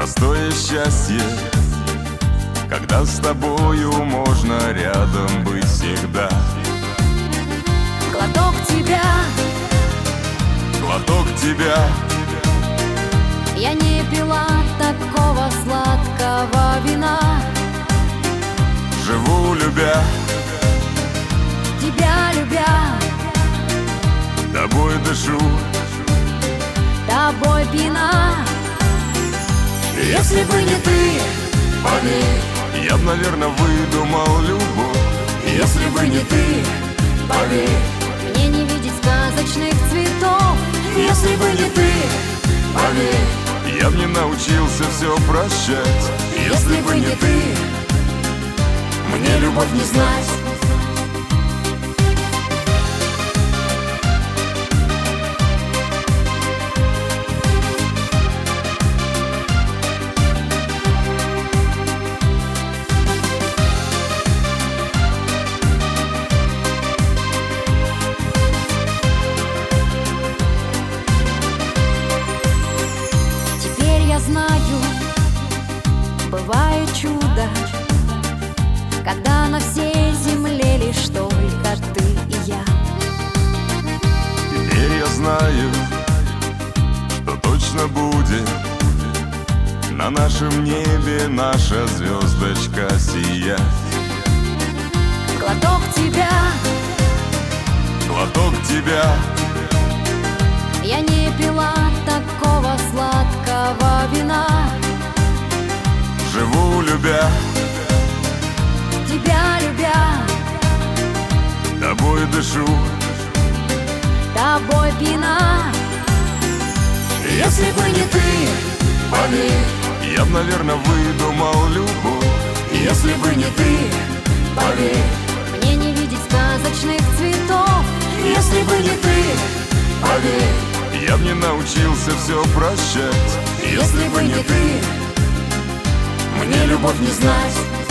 Простое счастье, когда с тобою можно рядом быть всегда. Глоток тебя, Глоток тебя, я не пила такого сладкого вина. живу любя, Тебя любя, тобой дышу. тобой пьяна. Если бы не ты, поверь, я б, наверное, выдумал любовь. Если бы не ты, поверь, Мне не видеть сказочных цветов. если бы не ты, поверь, я б не научился все прощать. Если бы не ты, мне любовь не знать. Теперь я знаю, бывает чудо, когда на всей земле лишь только ты и я. Теперь я знаю, что точно будет на нашем небе наша звездочка сия. Глоток тебя, Глоток тебя, я не пила такого сладкого вина. живу любя, Тебя любя, тобой дышу. тобой пьяна. Если бы не ты, поверь, я б, наверное, выдумал любовь. Если бы не ты, поверь, Мне не видеть сказочных цветов. если бы не ты, поверь, я б не научился все прощать. Если бы не ты, мне любовь не знать.